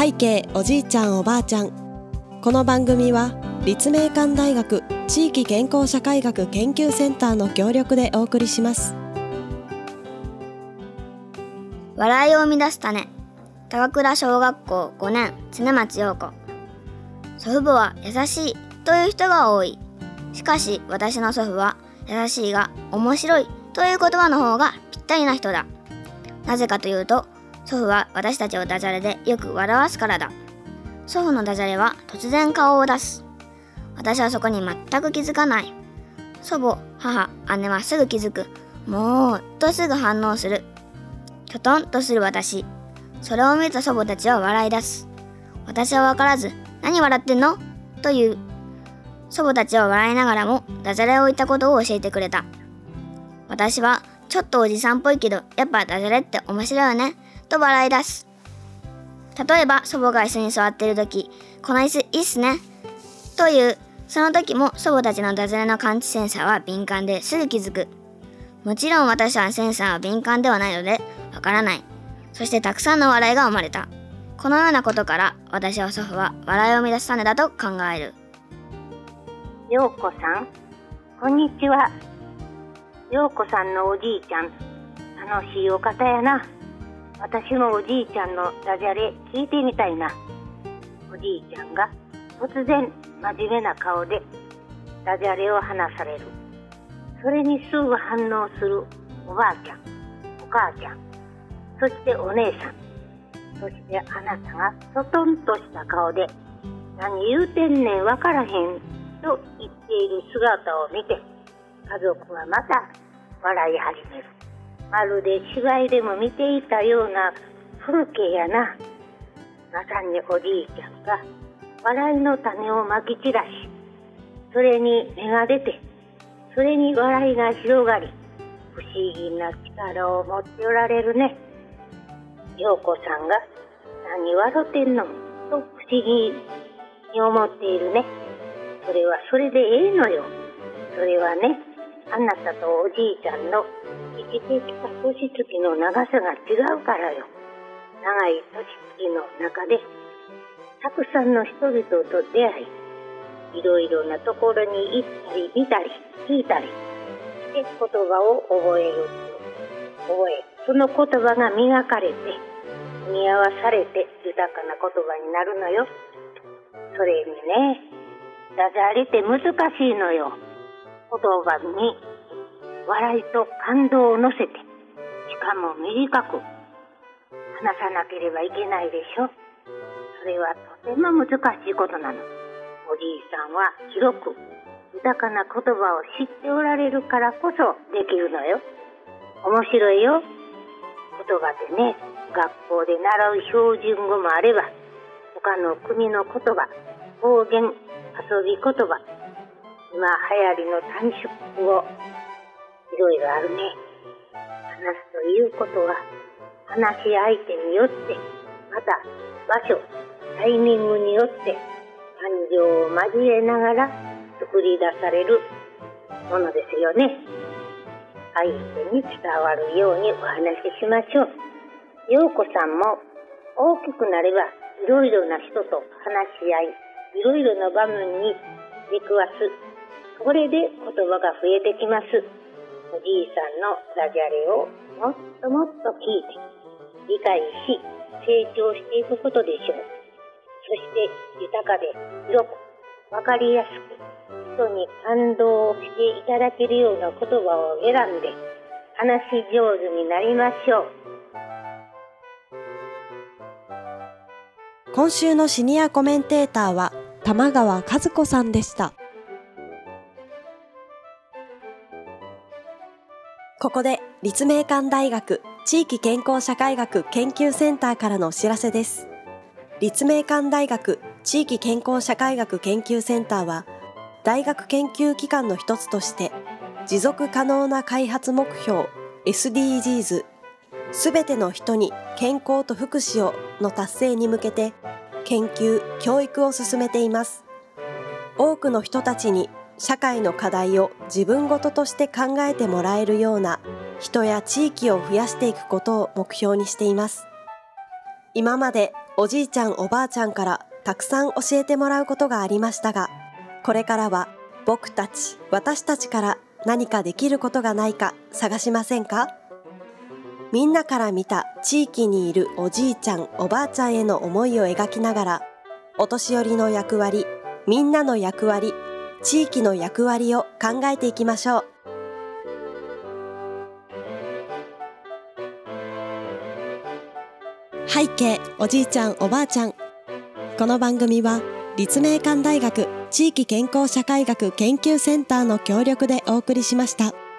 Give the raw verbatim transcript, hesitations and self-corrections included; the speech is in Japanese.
背景おじいちゃんおばあちゃん。この番組は立命館大学地域健康社会学研究センターの協力でお送りします。 笑いを生み出す種、高倉小学校ごねん常松陽子。祖父母は優しいという人が多い。しかし私の祖父は優しいが面白いという言葉の方がぴったりな人だ。なぜかというと、祖父は私たちをダジャレでよく笑わすからだ。祖父のダジャレは突然顔を出す。私はそこに全く気づかない。祖母、母、姉はすぐ気づく。もうとすぐ反応する。きょとんとする私。それを見た祖母たちは笑い出す。私は分からず、何笑ってんのという。祖母たちは笑いながらもダジャレを言ったことを教えてくれた。私はちょっとおじさんっぽいけど、やっぱダジャレって面白いよねと笑い出す。例えば祖母が椅子に座っているとき、この椅子いいっすねという。その時も祖母たちのダジャレの感知センサーは敏感ですぐ気づく。もちろん私はセンサーは敏感ではないのでわからない。そしてたくさんの笑いが生まれた。このようなことから私は祖父は笑いを生み出す種だと考える。 陽子さん、こんにちは。陽子さんのおじいちゃん、楽しいお方やな。私もおじいちゃんのダジャレ聞いてみたいな。おじいちゃんが突然真面目な顔でダジャレを話される。それにすぐ反応するおばあちゃん、お母ちゃん、そしてお姉さん、そしてあなたがそとんとした顔で何言うてんねんわからへんと言っている姿を見て、家族がまた笑い始める。まるで芝居でも見ていたような風景やな。まさにおじいちゃんが笑いの種をまき散らし、それに芽が出て、それに笑いが広がり、不思議な力を持っておられるね。陽子さんが何笑ってんのと不思議に思っているね。それはそれでええのよ。それはね、あなたとおじいちゃんの生きてきた年月の長さが違うからよ。長い年月の中でたくさんの人々と出会い、いろいろなところに行ったり見たり聞いたりして言葉を覚える。覚え、その言葉が磨かれて組み合わされて豊かな言葉になるのよ。それにね、ダジャレって難しいのよ。言葉に笑いと感動を乗せて、しかも短く話さなければいけないでしょ。それはとても難しいことなの。おじいさんは広く豊かな言葉を知っておられるからこそできるのよ。面白いよ。言葉でね、学校で習う標準語もあれば、他の国の言葉、方言、遊び言葉、今流行りの短縮語、いろいろあるね。話すということは、話し相手によって、また場所、タイミングによって感情を交えながら作り出されるものですよね。相手に伝わるようにお話ししましょう。陽子さんも大きくなればいろいろな人と話し合い、いろいろな場面に出くわす。それで言葉が増えてきます。おじいさんのダジャレをもっともっと聞いて理解し成長していくことでしょう。そして豊かで広く分かりやすく人に感動をしていただけるような言葉を選んで話し上手になりましょう。 今週のシニアコメンテーターは玉川和子さんでした。ここで立命館大学地域健康社会学研究センターからのお知らせです。立命館大学地域健康社会学研究センターは大学研究機関の一つとして持続可能な開発目標 エスディージーズ すべての人に健康と福祉をの達成に向けて研究・教育を進めています。多くの人たちに社会の課題を自分ごととして考えてもらえるような人や地域を増やしていくことを目標にしています。今までおじいちゃんおばあちゃんからたくさん教えてもらうことがありましたが、これからは僕たち、私たちから何かできることがないか探しませんか？みんなから見た地域にいるおじいちゃんおばあちゃんへの思いを描きながら、お年寄りの役割、みんなの役割、地域の役割を考えていきましょう。背景おじいちゃんおばあちゃん。この番組は立命館大学地域健康社会学研究センターの協力でお送りしました。